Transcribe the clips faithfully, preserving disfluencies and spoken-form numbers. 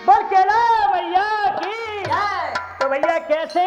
बोल केला भैया की। तो भैया कैसे?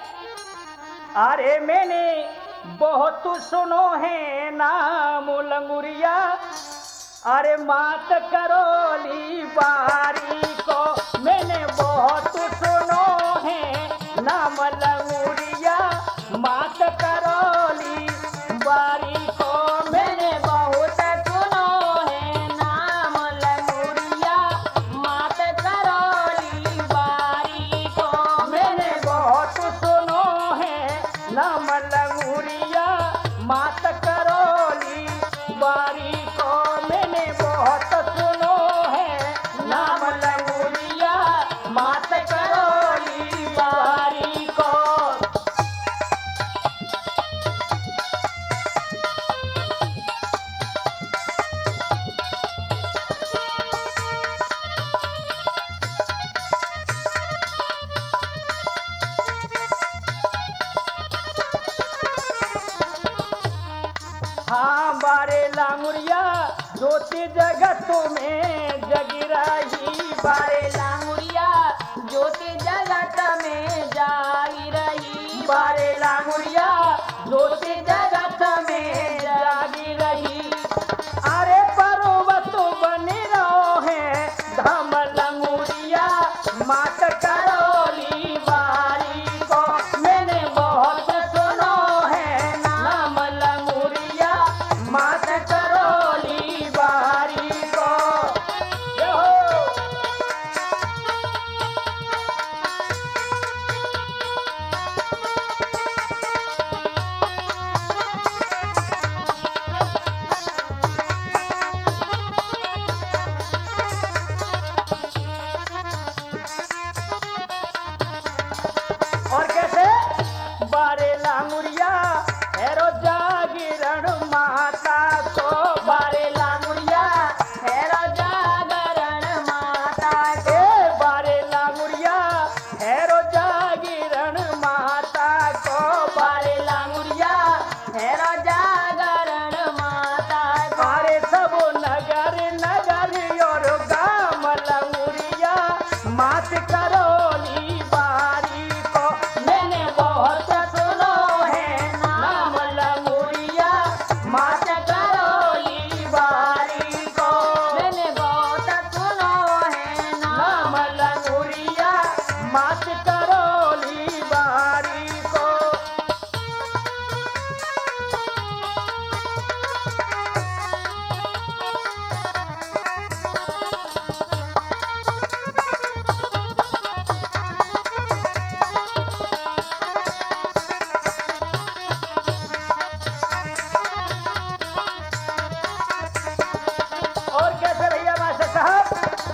अरे मैंने बहुत सुनो है नाम लंगुरिया, अरे मात करोली बारी को। मैंने बहुत सुनो है नाम लंगुरिया, मात करोली बारी को। मैंने बहुत सुनो है नाम लंगुरिया, मात करोली बारी को। मैंने बहुत सुनो है नाम लंगुरिया, मात करोली बारी को। मैंने बहुत सुनो है नाम लंगुरिया, मात करोली बारी को। हाँ बारे लांगुरिया ज्योति जगत में जगी रही। बारे लांगुरिया ज्योति जगत में जाई रही। बारे लांगुरिया ज्योति जगत में जागी रही। अरे पर्वत बनी रहो है धाम लंगुरिया, मात करोली बारी को। मैंने बहुत सुनो है नाम लंगुरिया, मात करोली बारी को। यो हो। और कैसे? बारे लांगुरिया हेरो जागरण माता को। बारे लांगुरिया हेरो जागरण माता को। ए बारे लांगुरिया हेरो जागरण माता को। बारे लांगुरिया हेरो जागरण माता को। बारे सब नगर नगर और गाम लंगुरिया, मात करोली बारी को। मैंने बहुत सुनो है नाम लंगुरिया, मात करोली बारी को। मैंने बहुत सुनो है नाम लंगुरिया, मात करोली बारी को। और कैसे भैया मास्टर साहब?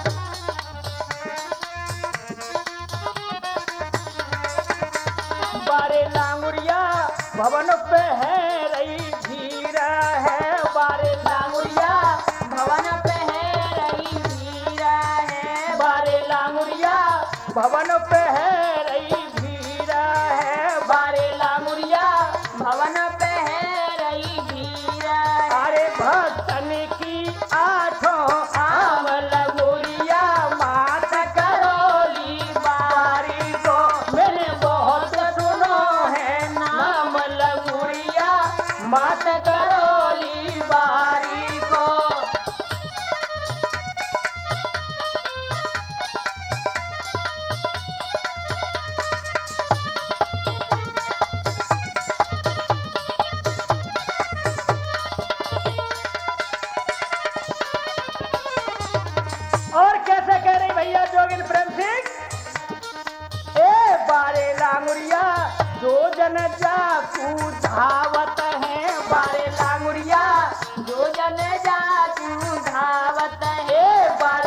बारे लांगुरिया भवन पे है रही धीर है। बारे लांगुरिया भवन पे है रही वीरा है। बारे लांगुरिया भवन पे है रही धीर है। बारे लांगुरिया भवन पे है रही वीरा है। अरे भक्तन की आठों आम लंगुरिया, मात करोली बारी को। मैंने बहुत सुनो है नाम लंगुरिया, मात करोली बारी को। और कैसे कह रही भैया जोगिन प्रेम सिंह? ए बारे लांगुरिया जो जन जाकू धावत है। बारे लांगुरिया जो जन जातू धावत है। ए बारे